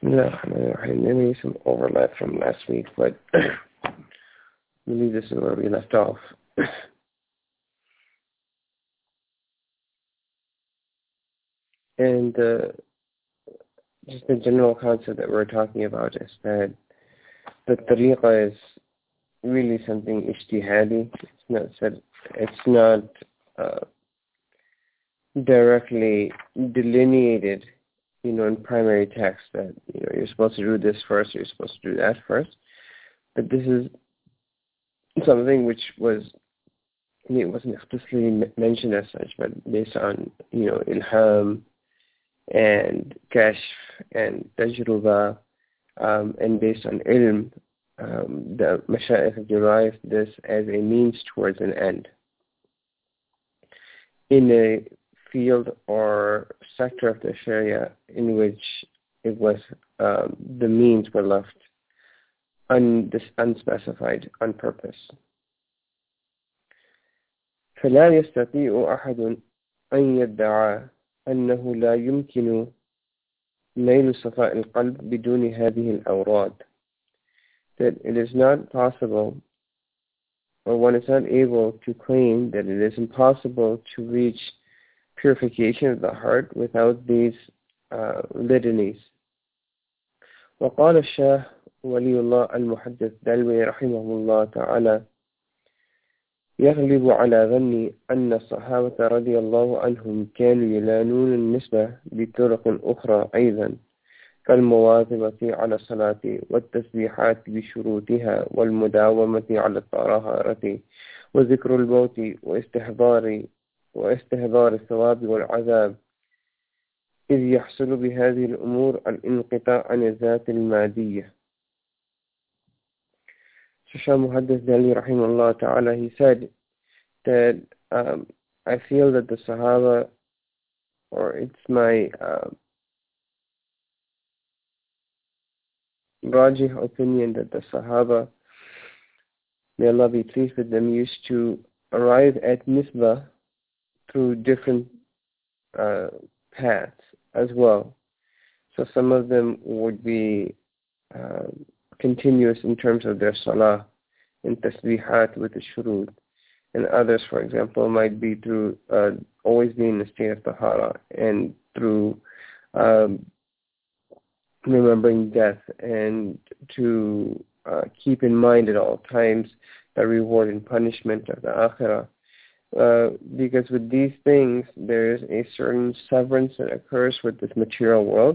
Bismillahirrahmanirrahim. There may be some overlap from last week, but maybe this is where we left off. And just the general concept that we're talking about is that the tariqah is really something ijtihadi. It's not directly delineated, in primary text that, you're supposed to do this first, you're supposed to do that first. But this is something which it wasn't explicitly mentioned as such, but based on, ilham and kashf and tajruba, and based on ilm, the mashayikh have derived this as a means towards an end. In a field or sector of the Sharia in which it was the means were left unspecified on purpose. فلا يستطيع أحد أن يدعى أنه لا يمكن نيل صفاء القلب بدون هذه الأوراد. That it is not possible, or one is not able to claim that it is impossible to reach purification of the heart without these litanies. وقال الشيخ ولي الله المحدث دلوي رحمه الله تعالى: يغلب على ظني أن الصحابة رضي الله عنهم كانوا يلانون النسبة بطرق أخرى أيضا، كالمواظبة على الصلاة والتسبيحات بشروطها والمداومة على الطهارة وذكر الموت واستحضار الثواب والعذاب، إذ يحصل بهذه الأمور الانقطاع عن الذات المادية. Shaykh Muhaddith Dali rahimahullah ta'ala, he said that I feel that the Sahaba, or it's my rajih opinion that the Sahaba, may Allah be pleased with them, used to arrive at nisbah through different paths as well. So some of them would be continuous in terms of their salah and tasbihat with the shurud, and others, for example, might be through always being in a state of tahara and through remembering death, and to keep in mind at all times the reward and punishment of the akhirah. Because with these things, there is a certain severance that occurs with this material world,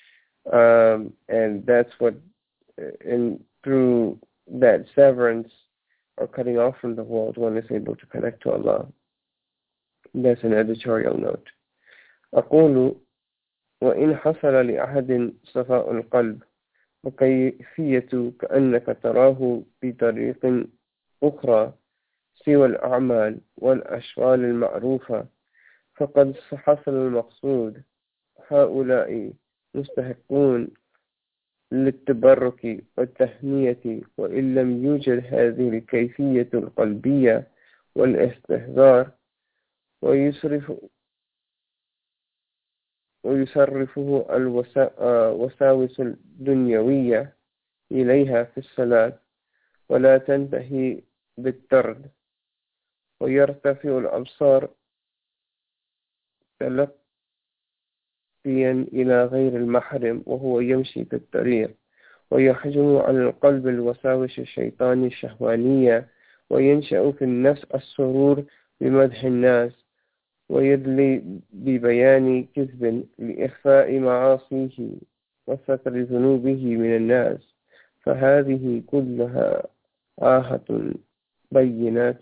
and that's what, and through that severance or cutting off from the world, one is able to connect to Allah. That's an editorial note. أقول وإن حصل لأحد صفاء القلب وكيفية كأنك تراه بطريق أخرى سوى الأعمال والأشغال المعروفة، فقد حصل المقصود. هؤلاء مستحقون للتبرك والتهنية، وإن لم يوجد هذه الكيفية القلبية والاستحضار ويصرفه الوساوس الدنيوية إليها في الصلاة، ولا تنتهي بالطرد، ويرتفع الأبصار تلقيا إلى غير المحرم وهو يمشي في الطريق، ويحجم على القلب الوساوس الشيطانية الشهوانية، وينشأ في النفس السرور بمدح الناس، ويدلي ببيان كذب لإخفاء معاصيه وستر ذنوبه من الناس، فهذه كلها آهة بينات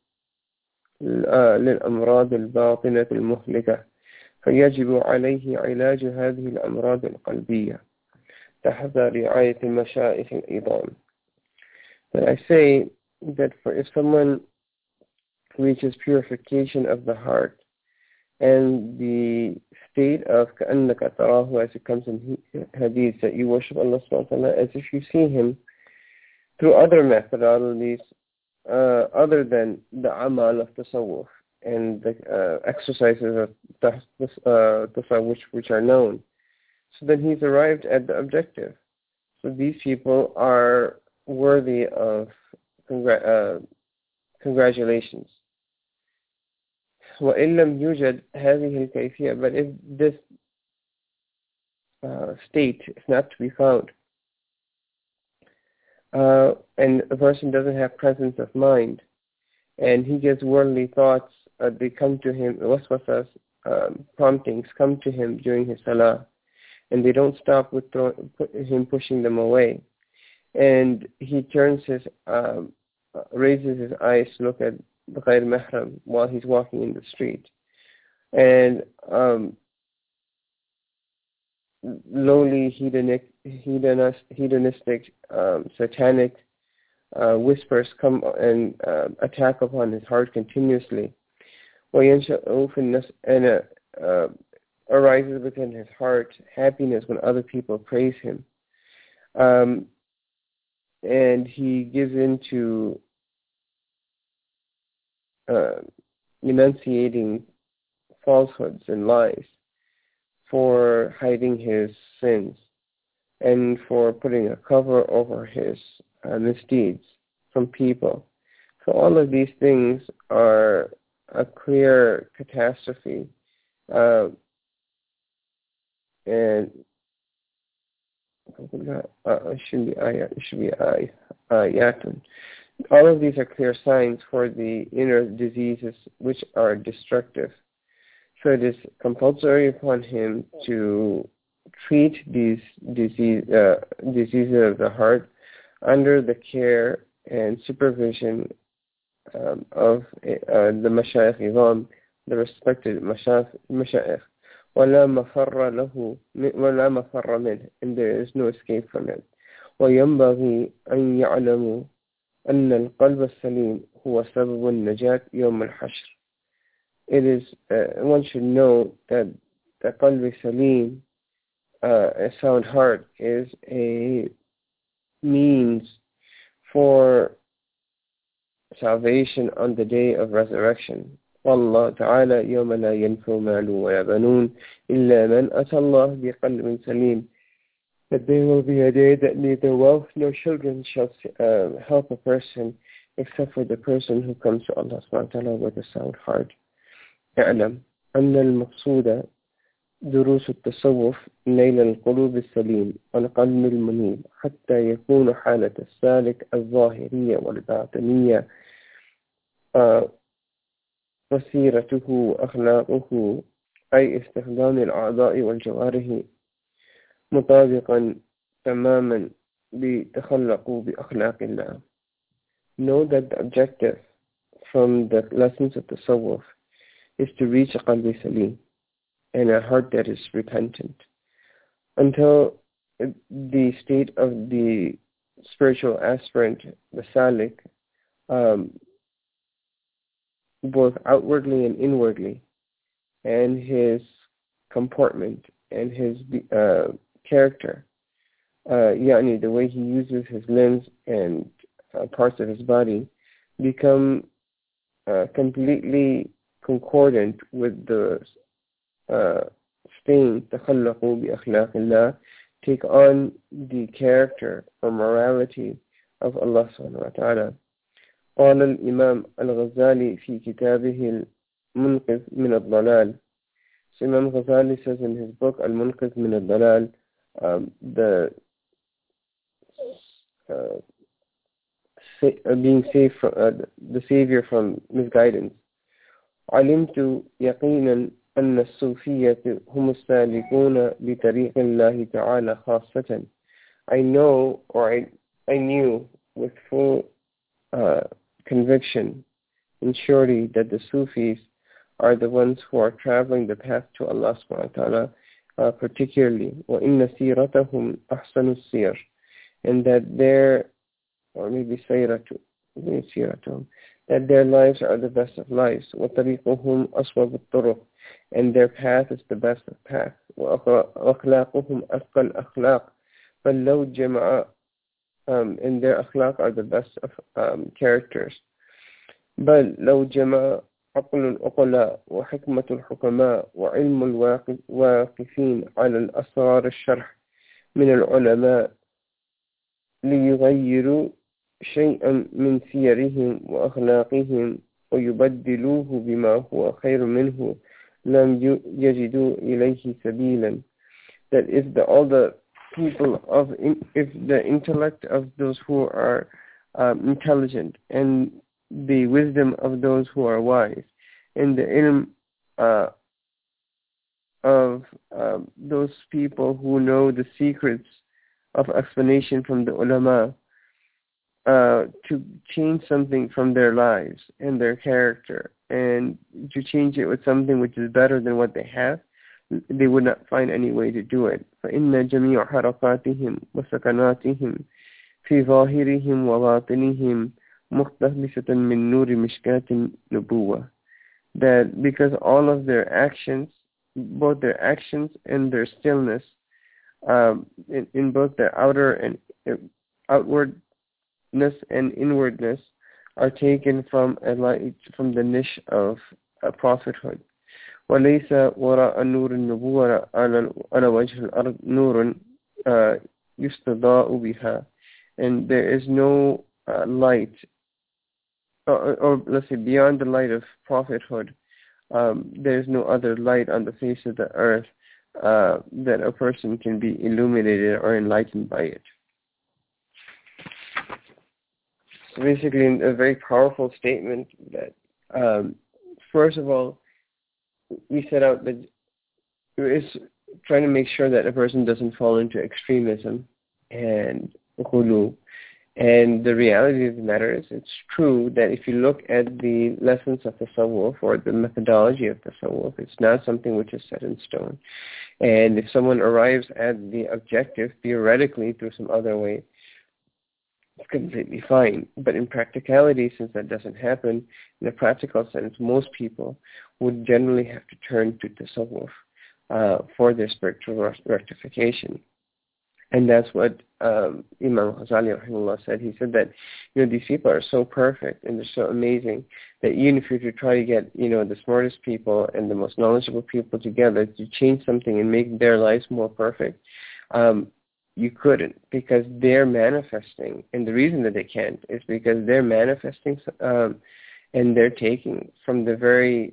للأمراض الباطنة المهلكة، فيجب عليه علاج هذه الأمراض القلبية تحت رعاية المشايخ الإضام. But I say that if someone reaches purification of the heart and the state of كأنك تراه, as it comes in hadith, that you worship Allah subhanahu wa ta'ala as if you see Him, through other methodologies other than the amal of tasawwuf and the exercises of tasawwuf which are known. So then he's arrived at the objective. So these people are worthy of congratulations. وإن لم يوجد هذه الكيفية, but if this state is not to be found, and a person doesn't have presence of mind, and he gets worldly thoughts, they come to him, waswasas, promptings come to him during his salah, and they don't stop with him pushing them away, and he turns raises his eyes to look at the ghayr mahram while he's walking in the street, and lowly hedonistic, satanic whispers come and attack upon his heart continuously. And arises within his heart happiness when other people praise him. And he gives into enunciating falsehoods and lies for hiding his sins and for putting a cover over his misdeeds from people. So all of these things are a clear catastrophe, and it should be ayatun. All of these are clear signs for the inner diseases which are destructive. So it is compulsory upon him to treat these diseases of the heart under the care and supervision of the mashayikh idham, the respected mashayikh. وَلَا مَفَرَّ لَهُ وَلَا مَفَرَّ مِنْهِ, and there is no escape from it. وَيَنْبَغِي أَنْ يَعْلَمُوا أَنَّ الْقَلْبَ السَّلِيمِ هُوَ سَبَبُ النَّجَاةِ يَوْمَ الْحَشْرِ. It is, one should know that the qalb salim, a sound heart, is a means for salvation on the day of resurrection. والله تعالى يوم لا ينفع مال ولا بنون إلا من أتى الله بقلب سليم. That there will be a day that neither wealth nor children shall help a person except for the person who comes to Allah subhanahu wa ta'ala with a sound heart. اعلم أن المقصود دروس التصوف نيل القلوب السليم والقلب المنيب حتى يكون حالة السالك الظاهرية والباطنية وسيرته وأخلاقه، أي استخدام الأعضاء والجوارح مطابقا تماما بتخلقوا بأخلاق الله. Know that the objective from the lessons of Tasawwuf is to reach a qalbi salim and a heart that is repentant, until the state of the spiritual aspirant, the salik, both outwardly and inwardly, and his comportment and his character, yani the way he uses his limbs and parts of his body, become completely concordant with the stain, تخلقوا بأخلاق الله, take on the character or morality of Allah subhanahu wa ta'ala. قال الإمام الغزالي في كتابه المنقذ من الضلال. So Imam Ghazali says in his book Al-Munqidh min al-Dalal, being saved from, the savior from misguidance. علمت يقينا أن الصوفية هم السالكون بطريق الله تعالى خاصة. I know, or I knew with full conviction and surety that the Sufis are the ones who are traveling the path to Allah subhanahu wa ta'ala, particularly وَإِنَّ سِيرَتَهُمْ أَحْسَنُ السِّيرِ, and that their, or maybe سِيرَتُهُمْ, that their lives are the best of lives. وَطَرِيقُهُمْ أَصْوَبُ الطُّرُقِ, and their path is the best of paths. وَأَخْلَاقُهُمْ أَثْقَى الْأَخْلَاقِ, but لَوْ جَمَعَ, and their akhlaq are the best of characters. بل لو جمع عقل العقلاء وحكمة الحكماء وعلم الواقفين على الأسرار الشرح من العلماء ليغيروا شيئا من سيرهم وأخلاقهم ويبدلوه بما هو خير منه لم يجدوا إليه سبيلا. That all the people if the intellect of those who are intelligent and the wisdom of those who are wise and the ilm of those people who know the secrets of explanation from the ulama to change something from their lives and their character and to change it with something which is better than what they have, they would not find any way to do it. فإن جميع حركاتهم وسكناتهم في ظاهرهم وباطنهم مقتبسة من نور مشكاة النبوة. That because all of their actions, both their actions and their stillness, in both their outer and outwardness and inwardness, are taken from a light, from the niche of prophethood. وليس وراء نور النبوة على وجه الأرض نور يستضاء بها. And there is no light, or let's say beyond the light of prophethood, there is no other light on the face of the earth that a person can be illuminated or enlightened by it. So basically a very powerful statement that, first of all, we set out that it's trying to make sure that a person doesn't fall into extremism and ghulu. And the reality of the matter is, it's true that if you look at the lessons of tasawwuf or the methodology of tasawwuf, it's not something which is set in stone. And if someone arrives at the objective theoretically through some other way, it's completely fine. But in practicality, since that doesn't happen, in a practical sense, most people would generally have to turn to tasawwuf for their spiritual rectification. And that's what Imam Ghazali rahimahullah said. He said that, these people are so perfect and they're so amazing that even if you were to try to get, the smartest people and the most knowledgeable people together to change something and make their lives more perfect, you couldn't, because they're manifesting. And the reason that they can't is because they're manifesting and they're taking from the very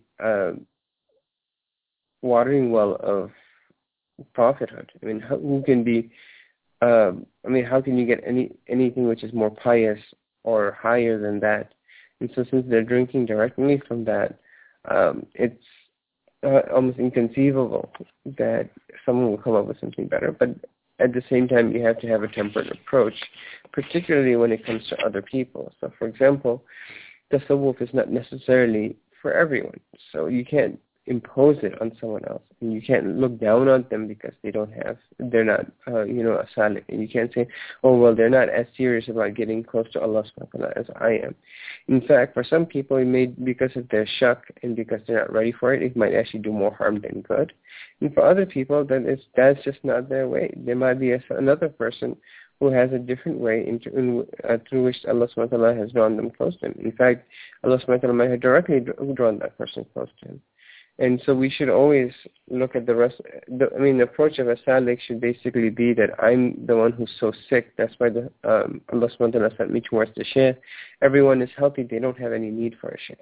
watering well of prophethood. I mean, who can be... how can you get anything which is more pious or higher than that? And so since they're drinking directly from that, it's almost inconceivable that someone will come up with something better. But at the same time, you have to have a tempered approach, particularly when it comes to other people. So, for example, tasawwuf is not necessarily for everyone. So you can't impose it on someone else, and you can't look down on them because they're not a salik, and you can't say, oh well, they're not as serious about getting close to Allah subhanahu wa ta'ala as I am. In fact, for some people, it may, because of their shak and because they're not ready for it, it might actually do more harm than good. And for other people, that's just not their way. There might be another person who has a different way through which Allah subhanahu wa ta'ala has drawn them close to him. In fact, Allah subhanahu wa ta'ala might have directly drawn that person close to him. And so we should always look at the rest. The approach of a salik should basically be that I'm the one who's so sick. That's why Allah subhanahu wa ta'ala sent me towards the shaykh. Everyone is healthy. They don't have any need for a shaykh.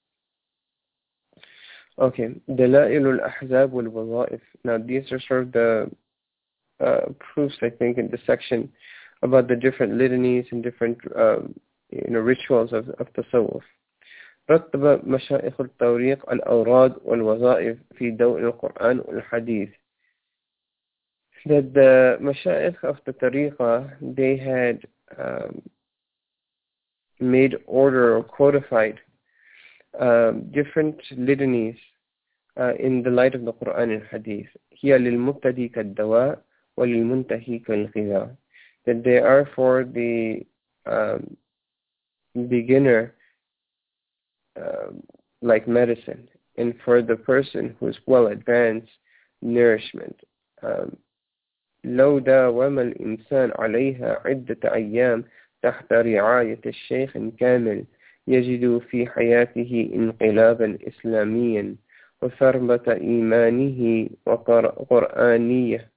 Okay. Dalail al-ahzab wal-wadha'if. Now these are sort of the proofs, I think, in the section about the different litanies and different rituals of tasawwuf. رتب مشايخ الطريق الأوراد والوظائف في ضوء القرآن والحديث. That the mashayikh of the tariqah, they had made order or codified different litanies in the light of the Quran and Hadith. هي للمبتدي كالدواء وللمنتهي كالغذاء. That they are for the beginner like medicine, and for the person who is well advanced, nourishment. لو داوم الإنسان عليها عدة أيام تحت رعاية الشيخ كامل يجد في حياته انقلابا إسلاميا وثروة إيمانه وقرآنية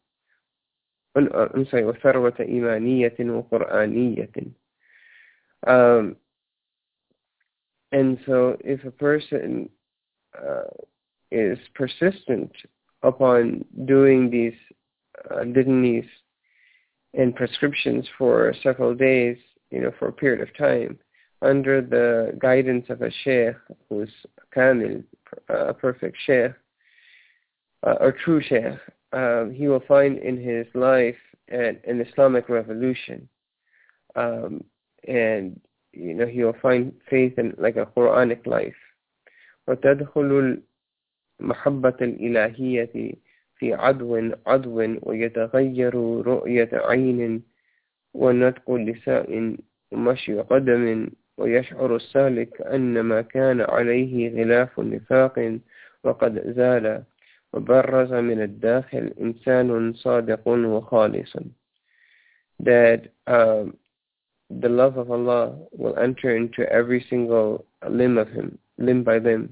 وثروة إيمانية وقرآنية. And so if a person is persistent upon doing these litanies and prescriptions for several days, for a period of time, under the guidance of a sheikh who's kamil, a perfect sheikh, or true sheikh, he will find in his life an Islamic revolution. And he will find faith in like a Quranic life. وتدخل المحبة الإلهية في عدو ويتغير رؤية عين ونطق لسان ومشي قدم ويشعر السالك أن ما كان عليه غلاف نفاق وقد زال وبرز من الداخل إنسان صادق وخالص. That the love of Allah will enter into every single limb of him, limb by limb.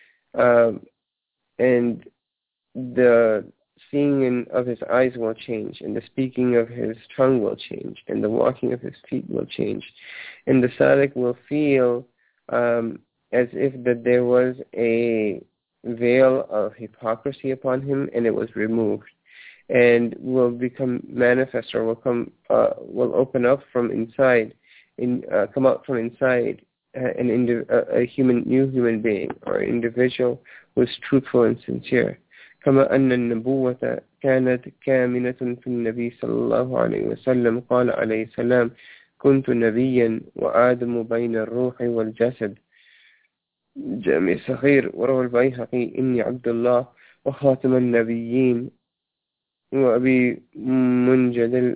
And the seeing of his eyes will change, and the speaking of his tongue will change, and the walking of his feet will change. And the salik will feel as if that there was a veil of hypocrisy upon him, and it was removed, and will become manifest, or will open up from inside, come out from inside a new human being, or an individual who is truthful and sincere. كما أن النبوة كانت كامنة في النبي صلى الله عليه وسلم قال عليه السلام كنت نبيا وآدم بين الروح والجسد جامع صغير. وروى البيهقي إني عبد الله وخاتم النبيين وأبي منجدل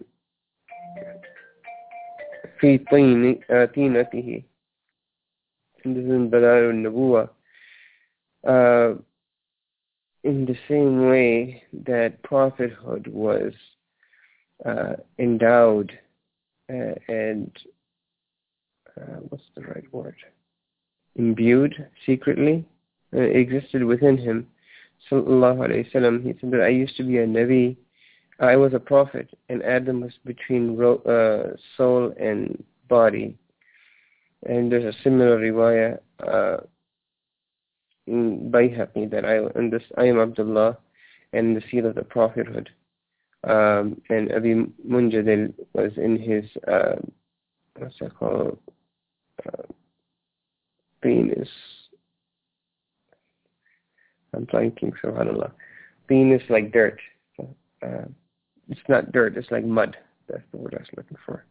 في طينته. And this is in Dalal al-Nubuwah. In the same way that prophethood was endowed and what's the right word? Imbued secretly, existed within him. Sallallahu alayhi wasallam. He said that I used to be a Nabi. I was a prophet, and Adam was between soul and body. And there's a similar riwayah in Bayhaqi that I am Abdullah and the seal of the prophethood. And Abi Munjadil was in his what's that called? Penis. I'm thinking, subhanAllah. Penis like dirt. It's not dirt, it's like mud. That's the word I was looking for.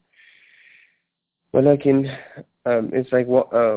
ولكن it's like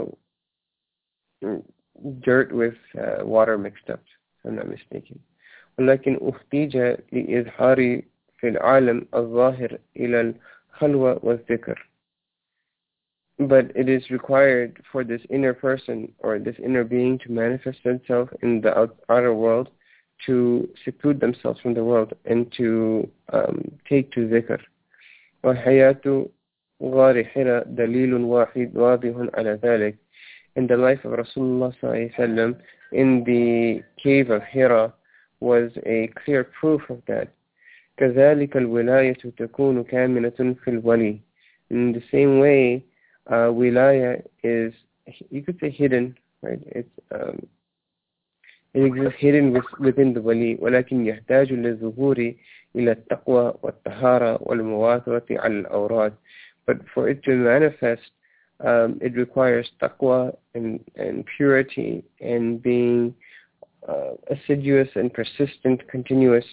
dirt with water mixed up, if I'm not mistaken. ولكن احتيج لإظهار في العالم الظاهر إلى الخلوة والذكر. But it is required for this inner person or this inner being to manifest itself in the outer world, to seclude themselves from the world and to take to dhikr. وحياة غار حراء دليل واحد واضح على ذلك. In the life of Rasulullah ﷺ in the cave of Hira was a clear proof of that. كذلك الولاية تكون كامنة في الولي. In the same way, wilaya is, you could say, hidden, right? It exists hidden within the wali. ولكن يحتاج للظهور إلى التقوى والطهارة والمواظبة على الأوراد. But for it to manifest, it requires taqwa and purity and being assiduous and persistent, continuous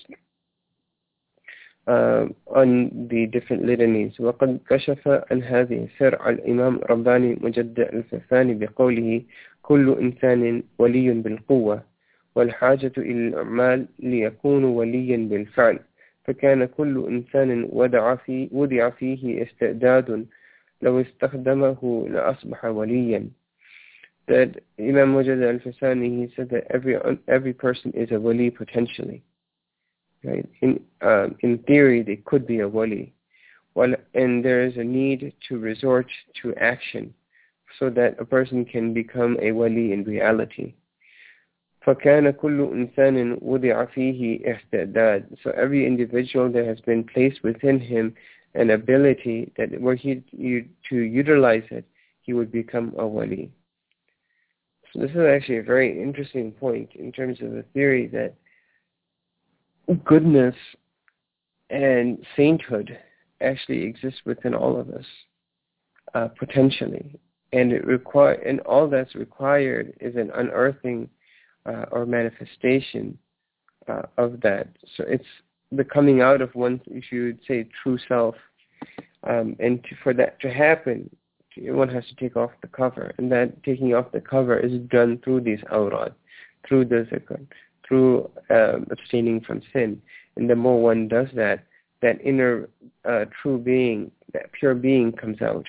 on the different litanies. وقد كشف عن هذه السر الإمام رباني مجد الفثاني بقوله كل إنسان ولي بالقوة والحاجة إلى الأعمال ليكون وليا بالفعل. فكان كل إنسان وضع فيه استعداد لو استخدمه لأصبح وليا. That Imam Mujahid al-Fasani, he said that every person is a wali potentially. Right? In theory, they could be a wali. And there is a need to resort to action so that a person can become a wali in reality. فَكَانَ كُلُّ إِنسَانٍ وُضِعَ فِيهِ إِحْتِعْدَادٍ. So every individual that has been placed within him an ability that were to utilize it, he would become a wali. So this is actually a very interesting point in terms of the theory that goodness and sainthood actually exists within all of us, potentially. And all that's required is an unearthing or manifestation of that. So it's the coming out of one, if you would say, true self. For that to happen, one has to take off the cover. And that taking off the cover is done through these awrad, through the zikr, through abstaining from sin. And the more one does that, that inner true being, that pure being comes out.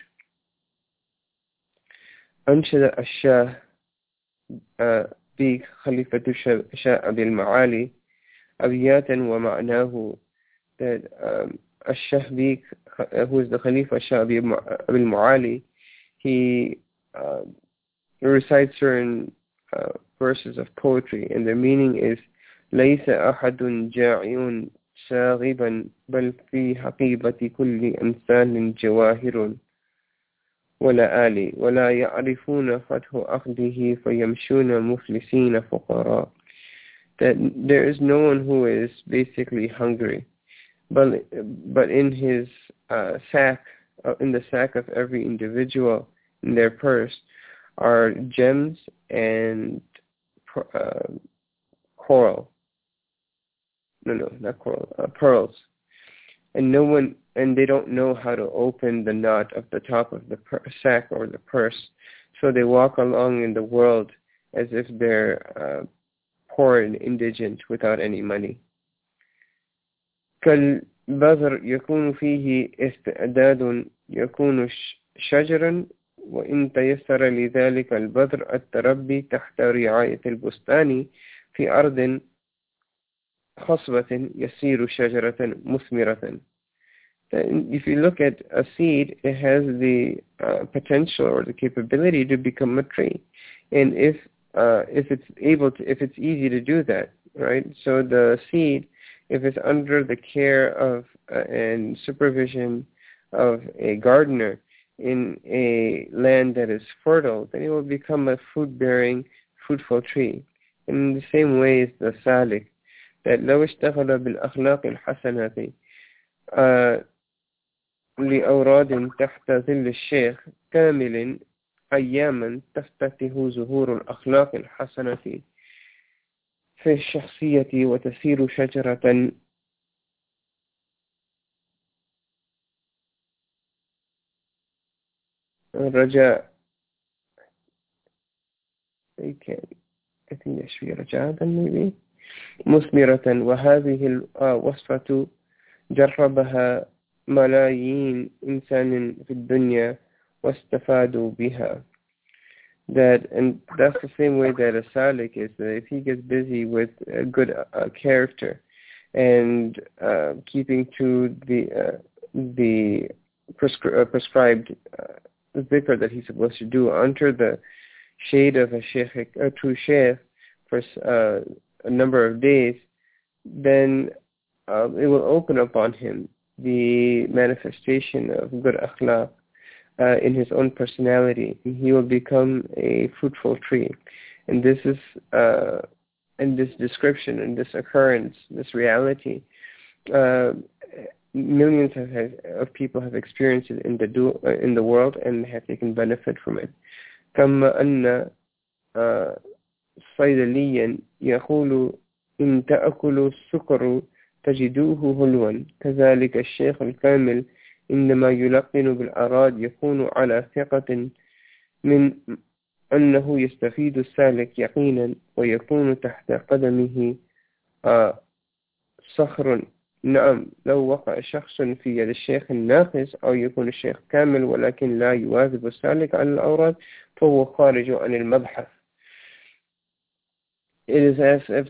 أنشد الشاه بيك خليفة شاء بالمعالي أبياتا ومعناه, that الشاه بيك, who is the Khalifa Shah bil-Mu'ali, he recites certain verses of poetry, and the meaning is ليس أحد جاعٍ شاغبا بل في حقيبة كل أمثال جواهر ولا آلي ولا يعرفون فتح أخذه فيمشون مفلسين فقراء. That there is no one who is basically hungry, but in his sack, in the sack of every individual, in their purse, are gems and coral. Not coral, pearls. And they don't know how to open the knot of the top of the sack or the purse. So they walk along in the world as if they're poor and indigent without any money. كالبذر يكون فيه استعداد يكون شجرا وإن تيسر لذلك البذر التربي تحت رعاية البستان في أرض خصبة يصير شجرة مثمرة. If you look at a seed, it has the potential or the capability to become a tree, and if it's easy to do that, right? So the seed, if it's under the care of and supervision of a gardener in a land that is fertile, then it will become a fruit-bearing, fruitful tree. In the same way is the salik, that لو اشتغل بالأخلاق الحسنة لأوراد تحت ظل الشيخ كامل أياما تفتتح زهور الأخلاق الحسنة في الشخصية وتسير شجرة رجاء. I think there should be رجاء maybe مثمرة. وهذه الوصفة جربها ملايين إنسان في الدنيا واستفادوا بها. And that's the same way that a salik is, that if he gets busy with a good character and keeping to the prescribed zikr that he's supposed to do under the shade of a true sheikh for a number of days, then it will open upon him the manifestation of good akhlaq in his own personality. He will become a fruitful tree. And this is, in this description, in this occurrence, this reality, millions of people have experienced it in the world and have taken benefit from it. كما أن صيدليا يقول إن تأكلوا السكر تجدوه هلوا، كذلك الشيخ الكامل إنما يلقن بالأراد يكون على ثقة من أنه يستفيد السالك يقينا ويكون تحت قدمه صخر. نعم، لو وقع شخص في يد الشيخ الناقص أو يكون الشيخ كامل ولكن لا يواظب السالك على الأوراد فهو خارج عن المبحث. It is as if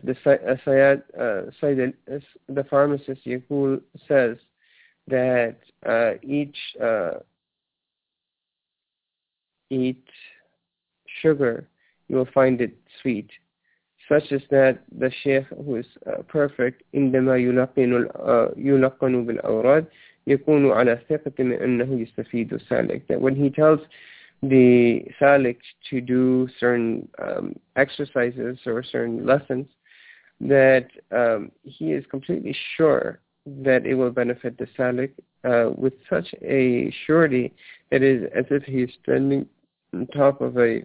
the pharmacist Yaqul says that each eat sugar, you will find it sweet. Such as that the Shaykh who is perfect عندما يلقن بالأوراد يكون على ثقة من أنه يستفيد سالك. That when he tells the salik to do certain exercises or certain lessons, that he is completely sure that it will benefit the salik with such a surety that it is as if he is standing on top of a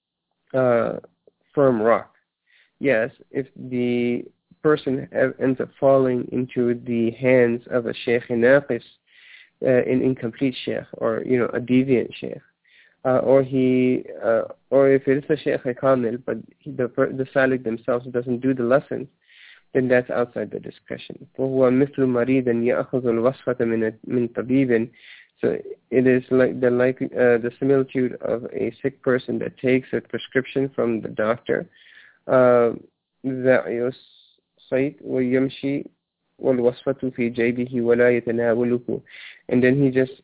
firm rock. Yes, if the person ends up falling into the hands of a sheikh naqis, an incomplete sheikh, or a deviant sheikh, or if it is a sheikh kamil, but the salik themselves doesn't do the lessons, then that's outside the discussion. وهو مثل مريض يأخذ الوصفة من طبيب. So it is like the similitude of a sick person that takes a prescription from the doctor. ذا الصيت ويمشي والوصفة في جيبه ولا يتناوله, and then he just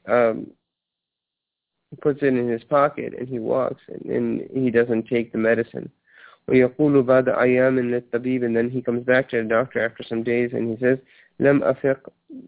puts it in his pocket and he walks and he doesn't take the medicine. ويقول بعد أيام للطبيب, and then he comes back to the doctor after some days and he says لم أفق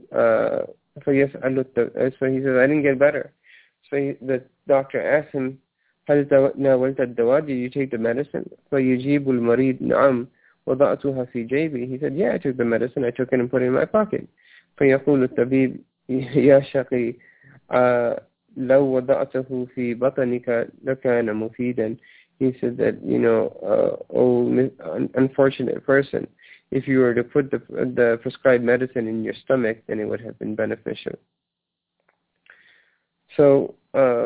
فيسأل so he says I didn't get better. So the doctor asks him هل ناولت الدواء, did you take the medicine? فيجيب المريض نعم وضعتها في جيبي. He said, yeah, I took the medicine, I took it and put it in my pocket. فيقول الطبيب يا شقي لو وضعته في بطنك لكان مفيدا. He said that, oh unfortunate person, if you were to put the prescribed medicine in your stomach, then it would have been beneficial. So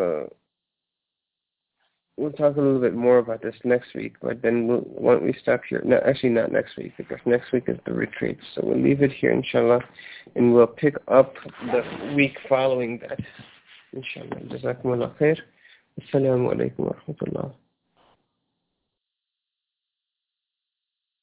we'll talk a little bit more about this next week, but then why don't we stop here? No, actually not next week, because next week is the retreat. So we'll leave it here, inshallah, and we'll pick up the week following that, inshallah. Jazakumullah khair. Assalamu alaikum wa rahmatullah.